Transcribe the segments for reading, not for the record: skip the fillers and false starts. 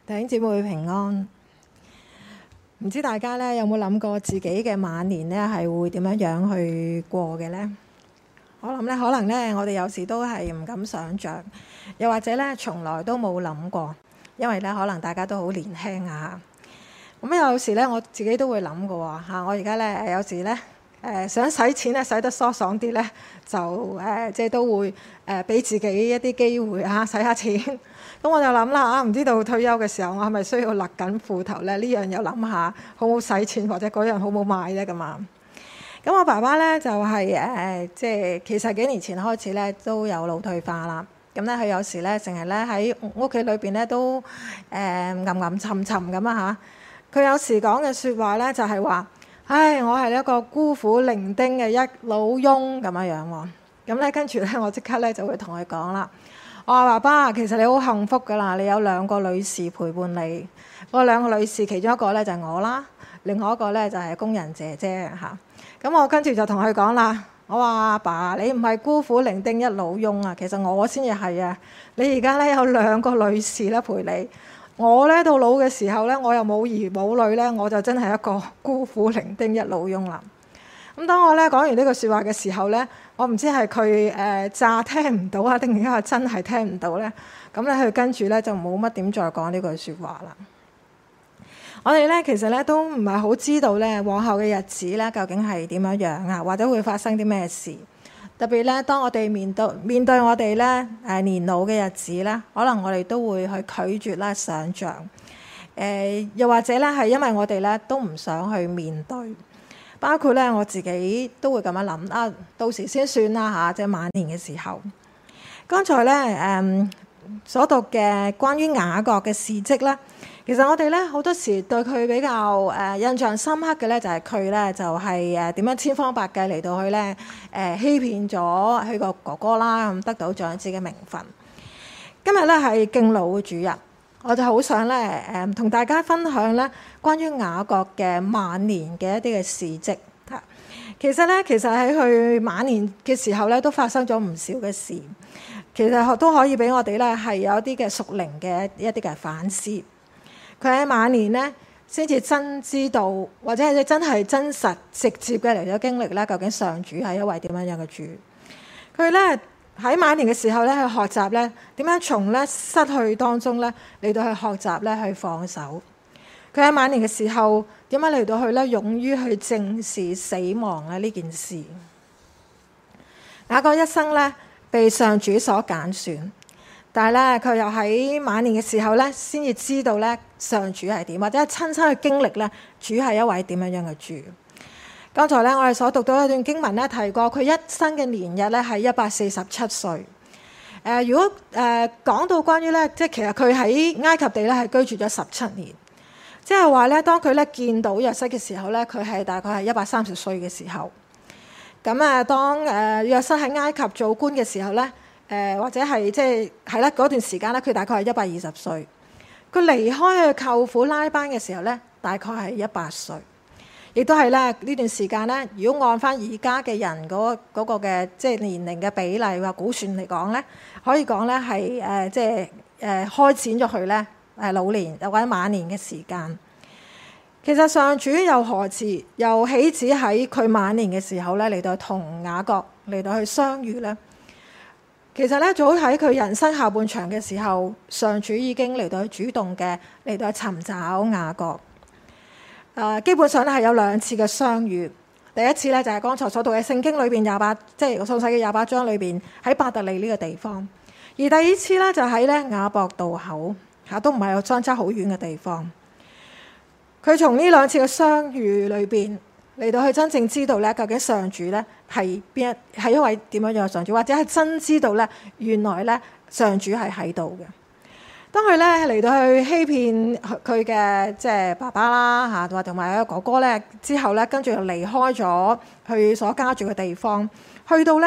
弟兄姊妹平安。唔知大家咧有冇諗過自己嘅晚年咧係會點樣去過嘅呢？我諗咧可能咧我哋有時都係唔敢想像，又或者咧從來都冇諗過，因為咧可能大家都好年輕啊。咁有時咧我自己都會諗嘅喎嚇，我而家咧有時咧想使錢咧使得疏爽啲咧，就即係都會俾自己一啲機會嚇使下錢。咁我就諗啦唔知道退休嘅時候我係咪需要勒緊褲頭咧？呢樣又諗下好唔好使錢，或者嗰樣好唔好買咧咁啊？咁我爸爸咧就係即係其實幾年前開始咧都有腦退化啦。咁咧佢有時咧成日咧喺屋企裏邊咧都吟沉沉咁啊嚇。佢有時講嘅説話咧就係話：唉，我係一個孤苦伶仃嘅一老翁咁樣喎。咁咧跟住咧我即刻咧就會同佢講啦。我話爸爸，其實你好幸福㗎啦，你有兩個女士陪伴你。嗰兩個女士其中一個咧就係我啦，另外一個咧就係工人姐姐嚇。咁我跟住就同佢講啦，我話阿爸，你唔係孤苦伶仃一老翁啊，其實我先至係啊。你而家咧有兩個女士咧陪你，我咧到老嘅時候咧，我又冇兒冇女咧，我就真係一個孤苦伶仃一老翁啦。咁當我咧講完呢句説話嘅時候咧，我唔知係佢詐聽唔到啊，定係真係聽唔到咧？咁咧佢跟住咧就冇乜點再講呢句説話啦。我哋咧其實咧都唔係好知道咧往後嘅日子咧究竟係點樣樣啊，或者會發生啲咩事。特別咧當我哋面對我哋咧年老嘅日子咧，可能我哋都會去拒絕啦想像。又或者咧係因為我哋咧都唔想去面對。包括咧我自己都會咁樣諗啊，到時先算啦嚇，即係晚年嘅時候。剛才咧所讀嘅關於雅各嘅事蹟咧，其實我哋咧好多時對佢比較印象深刻嘅咧，就係佢咧就係點樣千方百計嚟到去咧欺騙咗佢個哥哥啦，咁得到長子嘅名分。今日咧係敬老嘅主日，我就好想咧同大家分享咧關於雅各嘅晚年嘅一啲嘅事蹟嚇。其實喺佢晚年嘅時候咧，都發生咗唔少嘅事。其實都可以俾我哋咧係有一啲嘅屬靈嘅一啲嘅反思。佢喺晚年咧先至真知道，或者係真係真實直接嘅嚟咗經歷咧，究竟上主係一位點樣樣嘅主。佢咧喺晚年嘅時候咧，去學習咧點樣從咧失去當中咧嚟到去學習咧去放手。佢喺晚年嘅時候點樣嚟到去咧勇於去正視死亡咧呢件事。雅各一生咧被上主所揀選，但係咧佢又喺晚年嘅時候咧先至知道咧上主係點，或者係親身去經歷咧主係一位點樣樣嘅主。剛才咧我哋所讀到一段經文咧提過，佢一生嘅年日咧係147歲。如果講到關於咧，即係其實佢喺埃及地咧係居住咗17年，即係話咧當佢咧見到約瑟嘅時候咧，佢係大概係130歲嘅時候。咁當約瑟喺埃及做官嘅時候咧，或者係即係啦嗰段時間咧，佢大概係120歲。佢離開佢舅父拉班嘅時候咧，大概係100歲。亦都係咧呢段時間咧，如果按翻而家嘅人嗰個嘅即係年齡嘅比例或估算嚟講咧，可以講咧係即係開展咗佢咧老年或者晚年嘅時間。其實上主又何時又豈止喺佢晚年嘅時候咧嚟到同雅各嚟到去相遇咧？其實咧早喺佢人生下半場嘅時候，上主已經嚟到去主動嘅嚟到去尋找雅各。基本上咧係有2次嘅相遇。第一次咧就係剛才所讀嘅聖經裏邊即係創世記28章裏邊喺伯特利呢個地方。而第二次咧就喺咧雅博渡口嚇，都唔係有相差好遠嘅地方。佢從呢2次嘅相遇裏邊嚟到去真正知道咧究竟上主咧係一位點樣樣嘅上主，或者係真知道咧原來咧上主係喺度嘅。當佢咧嚟到去欺騙佢嘅即係爸爸啦嚇，同埋哥哥咧之後咧，跟住就離開咗佢所家住嘅地方，去到咧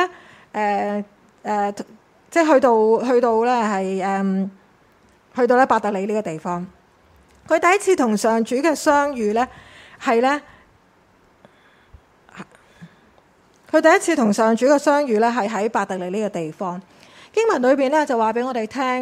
即係去到咧係去到咧伯特利呢個地方。佢第一次同上主嘅相遇咧係咧，佢第一次同上主嘅相遇咧係喺伯特利呢個地方。經文裏邊咧就話俾我哋聽。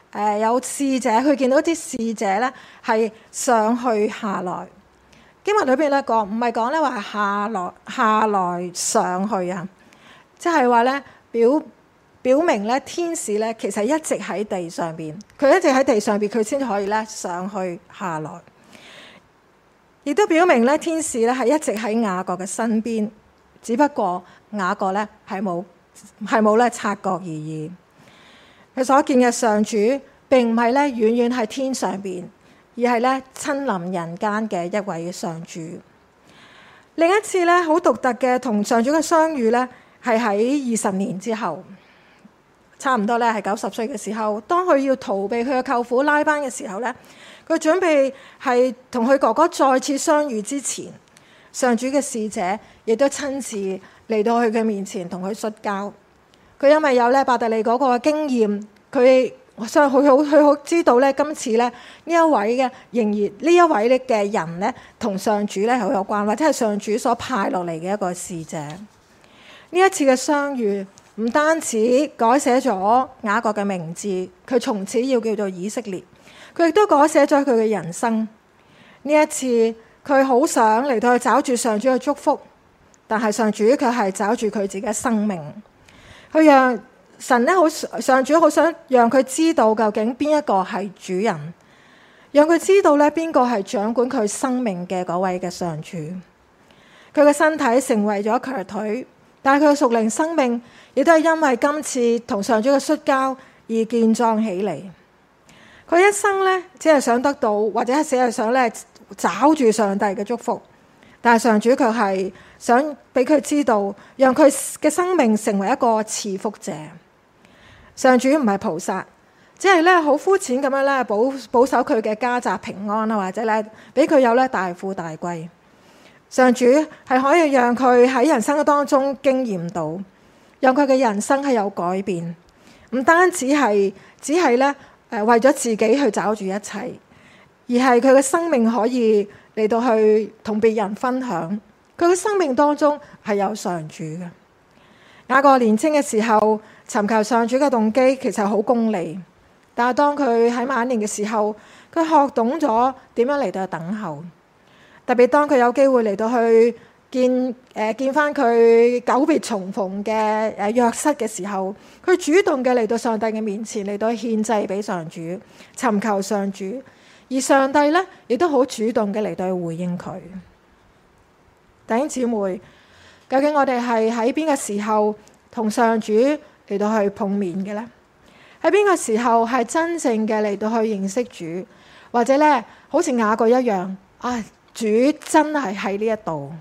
有使者，佢見到啲使者咧係上去下來。經文裏邊咧講，唔係講咧話下來上去啊，即係話咧表明咧天使咧其實一直喺地上邊，佢一直喺地上邊，佢先可以咧上去下來。亦都表明咧天使咧係一直喺雅各嘅身邊，只不過雅各咧係冇咧察覺而已。佢所見嘅上主並唔係咧遠遠喺天上邊，而係咧親臨人間嘅一位上主。另一次咧好獨特嘅同上主嘅相遇咧，係喺20年之後，差唔多咧係90歲嘅時候，當佢要逃避佢嘅舅父拉班嘅時候咧，佢準備係同佢哥哥再次相遇之前，上主嘅使者亦都親自嚟到佢嘅面前同佢摔跤。佢因為有咧伯特利嗰個經驗，佢好知道咧今次咧呢一位嘅人咧同上主咧好有關，或者係上主所派落嚟嘅一個使者。呢一次嘅相遇唔單止改寫咗雅各嘅名字，佢從此要叫做以色列，佢亦都改寫咗佢嘅人生。呢一次佢好想嚟到去找住上主嘅祝福，但係上主卻係找住佢自己嘅生命。佢讓神咧上主好想讓佢知道究竟邊一個係主人，讓佢知道咧邊個係掌管佢生命嘅嗰位嘅上主。佢嘅身體成為咗瘸腿，但係佢嘅屬靈生命亦都係因為今次同上主嘅摔跤而健壯起嚟。佢一生咧只係想得到，或者係只係想咧找住上帝嘅祝福，但係上主卻係想俾佢知道，讓佢嘅生命成為一個賜福者。上主唔係菩薩，只係咧好膚淺咁樣咧保守佢嘅家宅平安啊，或者咧俾佢有咧大富大貴。上主係可以讓佢喺人生嘅當中經驗到，讓佢嘅人生係有改變，唔單止係只係咧為咗自己去找住一切，而係佢嘅生命可以嚟到去同別人分享。佢嘅生命當中係有上主嘅。雅各年輕嘅時候尋求上主嘅動機其實好功利，但係當佢喺晚年嘅時候，佢學懂咗點樣嚟到等候。特別當佢有機會嚟到去見翻佢久別重逢嘅約瑟嘅時候，佢主動嘅嚟到上帝嘅面前嚟到獻祭俾上主，尋求上主，而上帝咧亦都好主動嘅嚟到去回應佢。弟兄姊妹，究竟我哋係喺邊個時候同上主嚟到去碰面嘅咧？喺邊個時候係真正嘅嚟到去認識主，或者咧好似雅各一樣啊？主真係喺呢一度。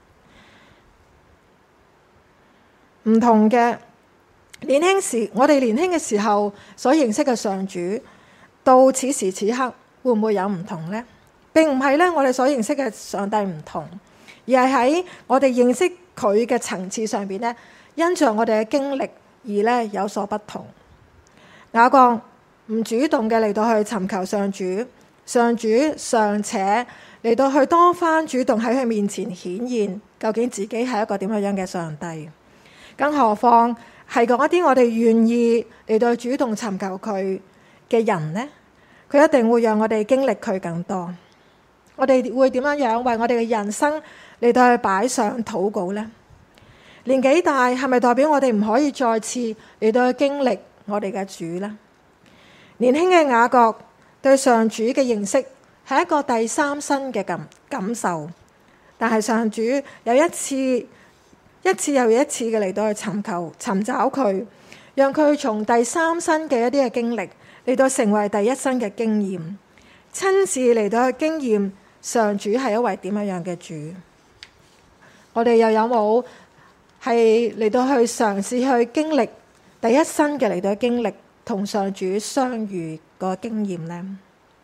唔同嘅我哋年輕嘅時候所認識嘅上主，到此時此刻會唔會有唔同呢？並唔係咧，我哋所認識嘅上帝唔同，而係喺我哋認識佢嘅層次上邊咧，因着我哋嘅經歷而咧有所不同。雅各唔主動嘅嚟到去尋求上主，上主尚且嚟到去多番主動喺佢面前顯現，究竟自己係一個點樣嘅上帝，更何況係嗰啲我哋願意嚟到主動尋求佢嘅人呢？佢一定會讓我哋經歷佢更多。我哋會點樣為我哋嘅人生嚟到去擺上禱告呢？年紀大係咪代表我哋唔可以再次嚟到去經歷我哋嘅主呢？年輕嘅雅各對上主嘅認識係一個第三身嘅感受，但係上主有一次又一次嘅嚟到去尋找佢，讓佢從第三身嘅一啲嘅經歷嚟到成為第一身嘅經驗，親自嚟到去經驗上主係一位點樣嘅主。我哋又有冇係嚟到去嘗試去經歷第一身嘅嚟到經歷同上主相遇個經驗呢？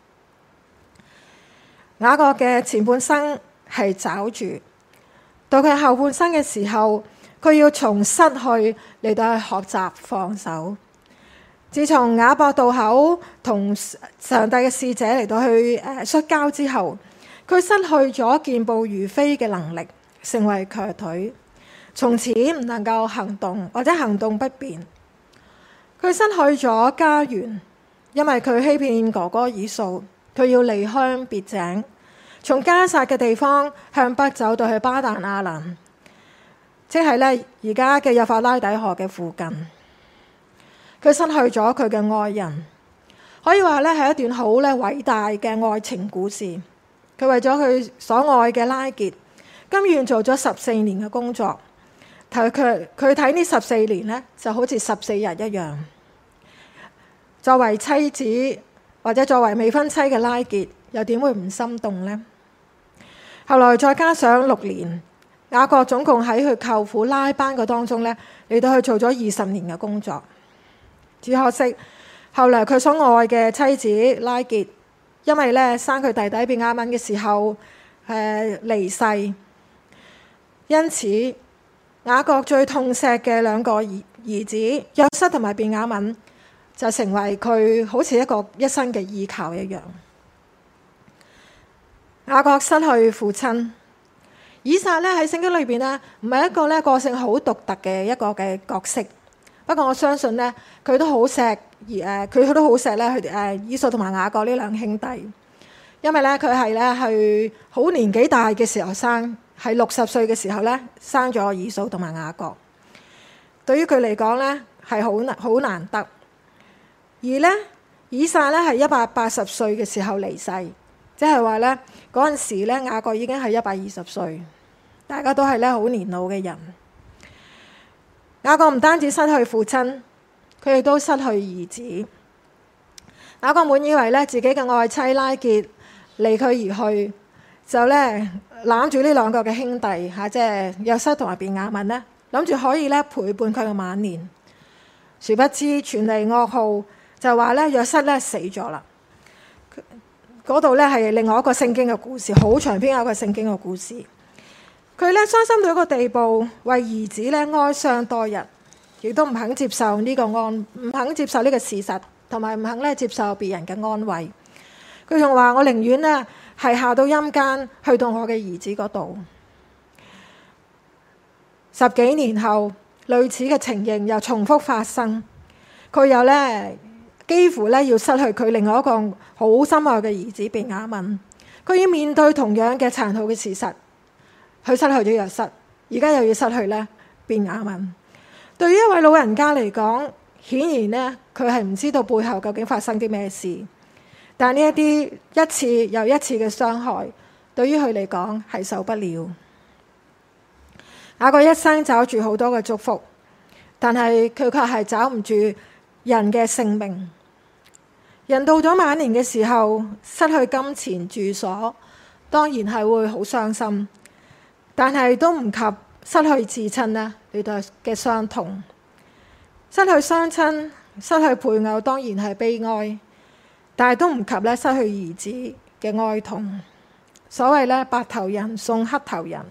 雅各嘅前半生係找住，到佢後半生嘅時候，佢要從失去嚟到去學習放手。自從雅博渡口同上帝嘅使者嚟到去摔跤之後，佢失去咗健步如飛嘅能力，成為瘸腿，從此唔能夠行動或者行動不便。佢失去咗家園， 因為佢欺騙哥哥以掃，佢要離鄉別井，從迦薩嘅地方向北走到去巴旦亞蘭，即係咧而家嘅幼發拉底河嘅附近。佢失去咗佢嘅愛人，可以話咧係一段好咧偉大嘅愛情故事。佢為咗佢所愛嘅拉結，甘願做咗14年嘅工作。佢睇呢14年咧就好似14日一樣。作為妻子或者作為未婚妻嘅拉結，又點會唔心動呢？後來再加上6年，雅各總共喺佢舅父拉班嘅當中咧嚟到去做咗20年嘅工作。只可惜後來佢所愛嘅妻子拉結，因為咧生佢弟弟便雅憫嘅時候離世，因此雅各最痛錫嘅2個兒子約瑟同埋便雅憫就成為佢好似一生嘅依靠一樣。雅各失去父親，以撒咧喺聖經裏邊咧唔係一個咧個性好獨特嘅一個嘅角色。不過我相信咧，佢都好錫佢都好錫咧佢以掃同埋雅各呢兩兄弟，因為咧佢係咧去好年紀大嘅時候生，係60歲嘅時候咧生咗以掃同埋雅各。對於佢嚟講咧係好難得。而咧以撒咧係180歲嘅時候離世，即係話咧嗰陣時咧雅各已經係120歲，大家都係咧好年老嘅人。雅各唔單止失去父親，佢亦都失去兒子。雅各滿以為咧自己嘅愛妻拉結離佢而去，就咧攬住呢2個嘅兄弟嚇，即係約瑟同埋便雅憫咧，諗住可以咧陪伴佢嘅晚年。殊不知傳嚟噩耗，就話咧約瑟咧死咗啦。嗰度咧係另外一個聖經嘅故事，好長篇一個聖經嘅故事。佢咧傷心到一個地步，為兒子咧哀傷多日，亦都唔肯接受呢個事實，同埋唔肯咧接受別人嘅安慰。佢仲話：我寧願咧係下到陰間，去到我嘅兒子嗰度。10幾年後，類似嘅情形又重複發生，佢又咧幾乎咧要失去佢另外一個好深愛嘅兒子便雅憫。佢要面對同樣嘅殘酷嘅事實。佢失去咗約瑟，而家又要失去咧便雅憫。對於一位老人家嚟講，顯然咧佢係唔知道背後究竟發生啲咩事。但呢一啲一次又一次嘅傷害，對於佢嚟講係受不了。雅各一生找住好多嘅祝福，但係佢卻係找唔住人嘅性命。人到咗晚年嘅時候，失去金錢住所，當然係會好傷心。但係都唔及失去至親咧嚟到嘅傷痛。失去雙親、失去配偶，當然係悲哀，但係都唔及咧失去兒子嘅哀痛。所謂咧白頭人送黑頭人。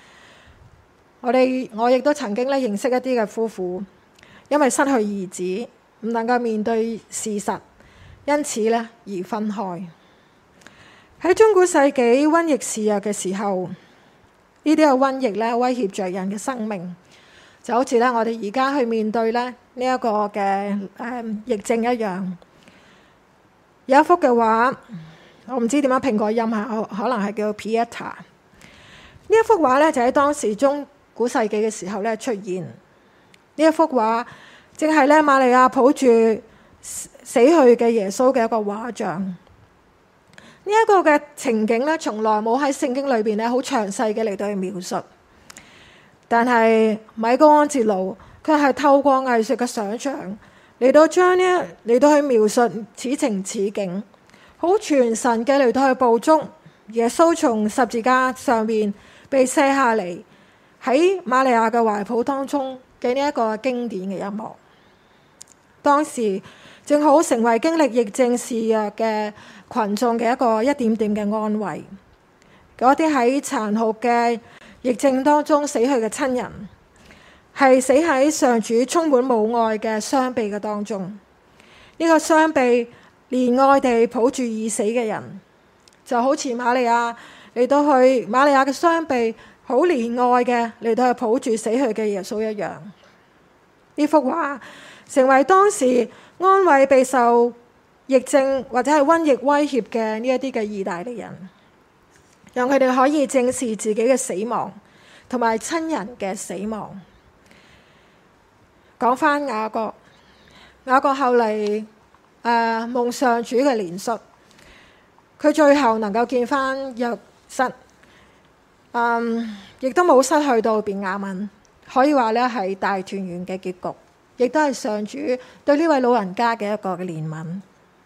我亦都曾經咧認識一啲嘅夫婦，因為失去兒子，唔能夠面對事實，因此咧而分開。喺中古世紀瘟疫肆虐嘅時候，呢啲嘅瘟疫咧威脅着人嘅生命，就好似咧我哋而家去面對咧呢一個嘅疫症一樣。有一幅嘅畫，我唔知點樣拼個音嚇，可能係叫 Pieta。呢一幅畫咧就喺當時中古世紀嘅時候咧出現。呢一幅畫正係咧瑪利亞抱住死去嘅耶穌嘅一個畫像。呢一個嘅情景咧，從來冇喺聖經裏邊咧好詳細嘅嚟到去描述。但係米高安哲羅佢係透過藝術嘅想像嚟到去描述此情此景，好傳神嘅嚟到去捕捉耶穌從十字架上面被卸下嚟，喺瑪利亞嘅懷抱當中嘅呢一個經典嘅一幕。當時正好成為經歷疫症肆虐嘅群眾嘅一點點嘅安慰。嗰啲喺殘酷嘅疫症當中死去嘅親人，係死喺上主充滿母愛嘅雙臂嘅當中。呢個雙臂憐愛地抱住已死嘅人，就好似瑪利亞嘅雙臂好憐愛嘅嚟到去抱住死去嘅耶穌一樣。呢幅畫成為當時安慰備受疫症或者係瘟疫威脅嘅呢一啲嘅意大利人，讓佢哋可以正視自己嘅死亡同埋親人嘅死亡。講返雅各，雅各後嚟蒙上主嘅憐恤，佢最後能夠見返約瑟，亦都冇失去到便雅憫，可以話咧係大團圓嘅結局，亦都係上主對呢位老人家嘅一個嘅憐憫。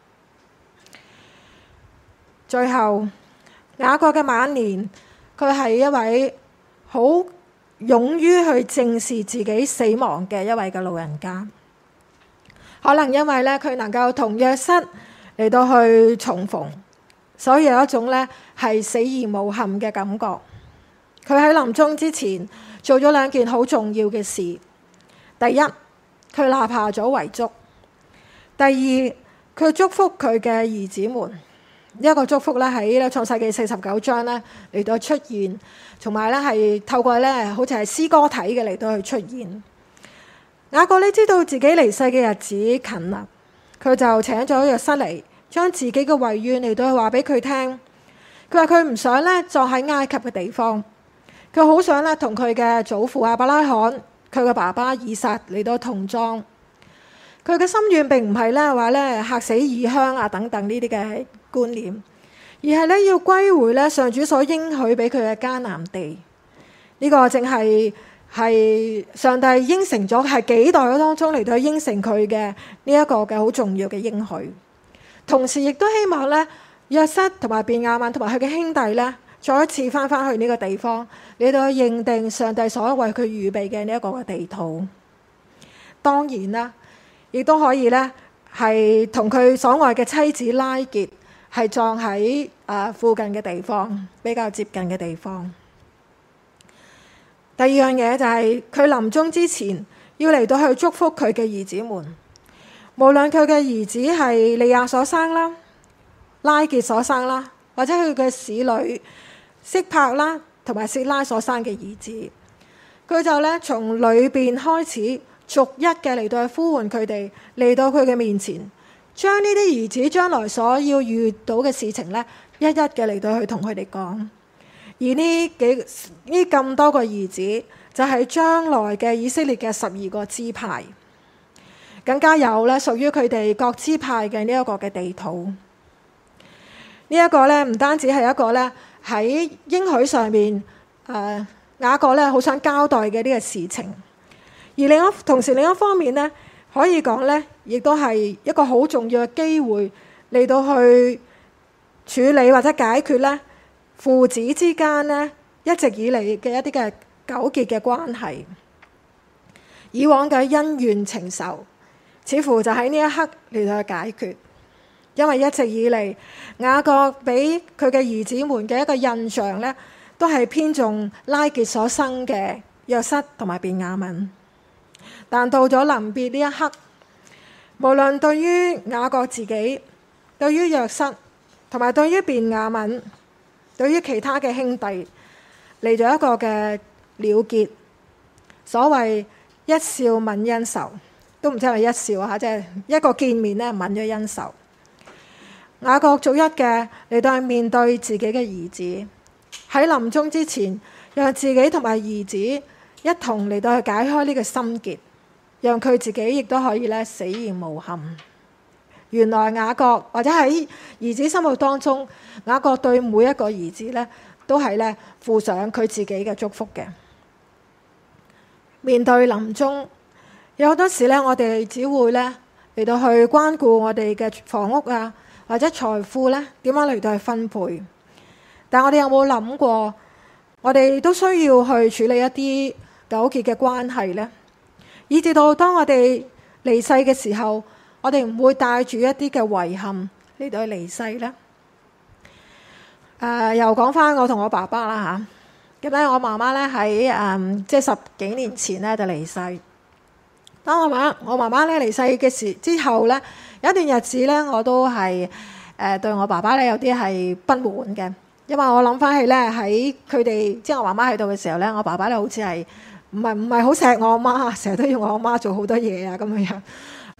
最後雅各嘅晚年，佢係一位好勇於去正視自己死亡嘅一位嘅老人家。可能因為咧佢能夠同約瑟嚟到去重逢，所以有一種咧係死而無憾嘅感覺。佢喺臨終之前做咗兩件好重要嘅事。第一，佢立下咗遺囑；第二，佢祝福佢嘅兒子們。一個祝福咧喺創世記49章咧嚟到出現，同埋咧係透過咧好似係詩歌體嘅嚟到去出現。雅各咧知道自己離世嘅日子近啦，佢就請咗約瑟嚟，將自己嘅遺願嚟到去話俾佢聽。佢話佢唔想咧葬喺埃及嘅地方，佢好想咧同佢嘅祖父亞伯拉罕、佢嘅爸爸以撒嚟到同葬。佢嘅心願並唔係咧話咧嚇死異鄉啊等等呢啲嘅觀念，而係咧要歸回咧上主所應許俾佢嘅迦南地。呢個正係上帝應承咗係幾代當中嚟到應承佢嘅呢一個嘅好重要嘅應許。同時亦都希望咧約瑟同埋便雅憫同埋佢嘅兄弟咧再一次翻去呢個地方，嚟到認定上帝所為佢預備嘅呢一個嘅地土。當然啦，亦都可以咧係同佢所愛嘅妻子拉結係葬喺附近嘅地方，比較接近嘅地方。第二樣嘢就係佢臨終之前要嚟到去祝福佢嘅兒子們，無論佢嘅兒子係利亞所生啦、拉結所生啦，或者佢嘅使女色柏啦同埋色拉所生嘅兒子，佢就咧從裏邊開始逐一嘅嚟到去呼喚佢哋嚟到佢嘅面前，將呢啲兒子將來所要遇到嘅事情咧，一一嘅嚟到去同佢哋講。而呢咁多個兒子就係將來嘅以色列嘅12個支派，更加有咧屬於佢哋各支派嘅呢一個嘅地土。呢一個咧唔單止係一個咧喺應許上面雅各咧好想交代嘅呢個事情，而同時另一方面咧可以講咧，亦都係一個好重要嘅機會嚟到去處理或者解決咧父子之間咧一直以嚟嘅一啲嘅糾結嘅關係。以往嘅恩怨情仇似乎就喺呢一刻嚟到去解決，因為一直以嚟雅各俾佢嘅兒子們嘅一個印象咧，都係偏重拉結所生嘅約瑟同埋便雅憫。但到咗臨別呢一刻，無論對於雅各自己、對於約瑟同埋對於便雅憫、對於其他嘅兄弟嚟咗一個嘅了結。所謂一笑泯恩仇，都唔知係咪一笑嚇，即係一個見面咧泯咗恩仇。雅各逐一嘅嚟到去面對自己嘅兒子，喺臨終之前，讓自己同埋兒子一同嚟到去解開呢個心結，讓佢自己亦都可以咧死而無憾。原來雅各或者喺兒子心目當中，雅各對每一個兒子咧都係咧附上佢自己嘅祝福嘅。面對臨終，有好多時咧，我哋只會咧嚟到去關顧我哋嘅房屋啊，或者財富咧點樣嚟到去分配。但我哋有冇諗過，我哋都需要去處理一啲糾結嘅關係呢？以至到當我哋離世嘅時候，我哋唔會帶住一啲嘅遺憾嚟到去離世呢？又講翻我同我爸爸啦嚇。咁咧，我媽媽咧喺即係10幾年前咧就離世。當我媽媽咧離世嘅之後咧，有一段日子咧，我都係對我爸爸咧有啲係不滿嘅，因為我諗翻起咧喺佢哋即係我媽媽喺度嘅時候咧，我爸爸咧好似係唔係好錫我阿媽，成日都要我阿媽做好多嘢啊咁樣。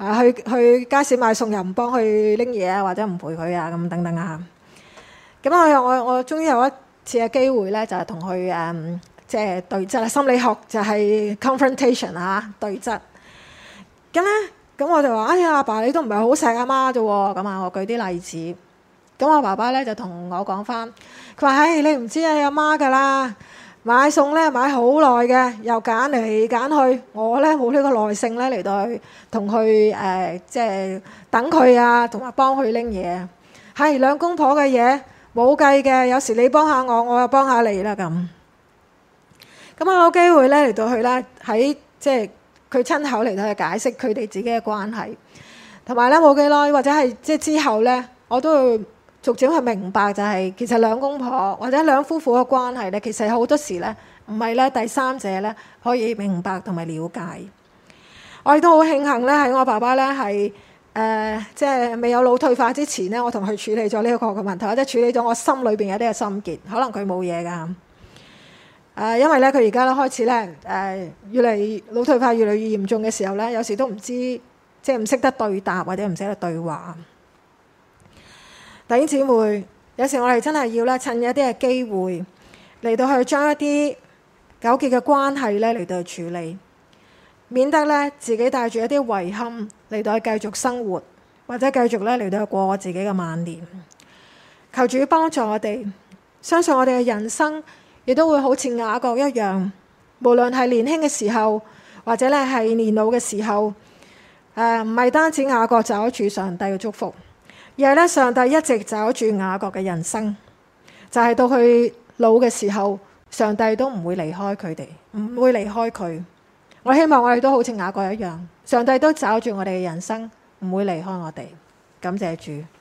去街市買餸又唔幫佢拎嘢啊，或者唔陪佢啊，咁等等啊。咁我終於有一次嘅機會咧，就係同佢即係對質啦。心理學就係 confrontation 對質。咁我就話：哎呀，阿爸你都唔係好錫阿媽啫喎。咁我舉啲例子。咁我爸爸咧就同我講翻，佢話：唉，你唔知你阿媽㗎啦，買餸咧買好耐嘅，又揀嚟揀去，我咧冇呢個耐性咧嚟到去同佢即係等佢啊，同埋幫佢拎嘢。係兩公婆嘅嘢冇計嘅，有時你幫下我，我又幫下你啦咁。咁我有機會咧嚟到去咧喺即係佢親口嚟到去解釋佢哋自己嘅關係，同埋咧冇幾耐或者係即係之後咧，我都會逐漸去明白就係其實兩公婆或者兩夫婦嘅關係咧，其實好多時咧唔係咧第三者咧可以明白同埋了解。我亦都好慶幸咧喺我爸爸咧係即係未有腦退化之前咧，我同佢處理咗呢一個嘅問題，或者處理咗我心裏邊有啲嘅心結。可能佢冇嘢㗎，因為咧佢而家咧開始咧越嚟腦退化越嚟越嚴重嘅時候咧，有時都唔知即係唔識得對答或者唔識得對話。弟兄姊妹，有時我哋真係要咧趁一啲嘅機會嚟到去將一啲糾結嘅關係咧嚟到去處理，免得咧自己帶住一啲遺憾嚟到去繼續生活，或者繼續咧嚟到去過我自己嘅晚年。求主幫助我哋，相信我哋嘅人生亦都會好似雅各一樣，無論係年輕嘅時候，或者咧係年老嘅時候，唔係單止雅各找住上帝嘅祝福，而係咧上帝一直找住雅各嘅人生，就係到佢老嘅時候，上帝都唔會離開佢哋，唔會離開佢。我希望我哋都好似雅各一樣，上帝都找住我哋嘅人生，唔會離開我哋。感謝主。